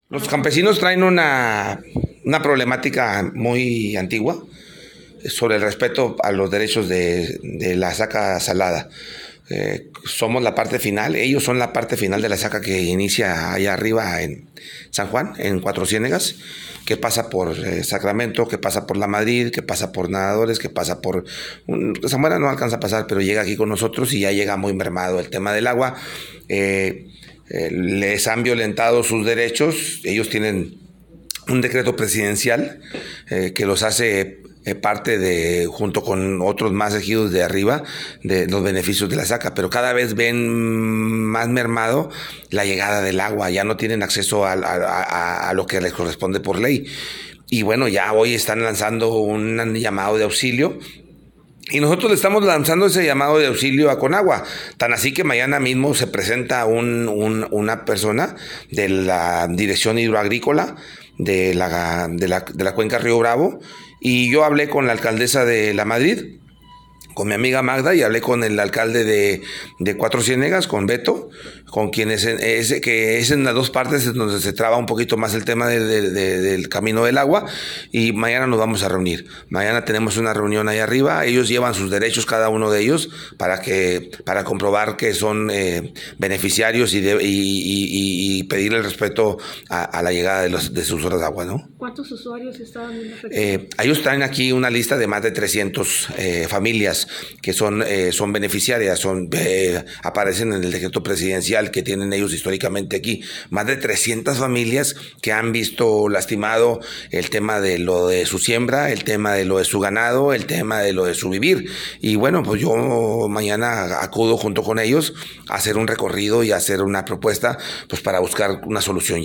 Los campesinos traen una problemática muy antigua sobre el respeto a los derechos de la saca salada. Somos la parte final, ellos son la parte final de la saca que inicia allá arriba en San Juan, en Cuatro Ciénegas, que pasa por Sacramento, que pasa por La Madrid, que pasa por Nadadores, que pasa por... Zamora no alcanza a pasar, pero llega aquí con nosotros y ya llega muy mermado el tema del agua. Les han violentado sus derechos, ellos tienen un decreto presidencial que los hace parte de, junto con otros más ejidos de arriba, de los beneficios de la saca, pero cada vez ven más mermado la llegada del agua, ya no tienen acceso a lo que les corresponde por ley. Y bueno, ya hoy están lanzando un llamado de auxilio. Y nosotros le estamos lanzando ese llamado de auxilio a Conagua, tan así que mañana mismo se presenta una persona de la Dirección Hidroagrícola de la cuenca Río Bravo, y yo hablé con la alcaldesa de La Madrid, con mi amiga Magda, y hablé con el alcalde de Cuatro Ciénegas, con Beto, con quien que es en las dos partes donde se traba un poquito más el tema del camino del agua, y mañana nos vamos a reunir. Mañana tenemos una reunión ahí arriba, ellos llevan sus derechos, cada uno de ellos, para comprobar que son beneficiarios y pedir el respeto a la llegada de sus horas de agua, ¿no? ¿Cuántos usuarios estaban en la afectación? Ellos traen aquí una lista de más de 300 familias que son beneficiarias, aparecen en el decreto presidencial que tienen ellos históricamente aquí. Más de 300 familias que han visto lastimado el tema de lo de su siembra, el tema de lo de su ganado, el tema de lo de su vivir. Y bueno, pues yo mañana acudo junto con ellos a hacer un recorrido y a hacer una propuesta, pues para buscar una solución.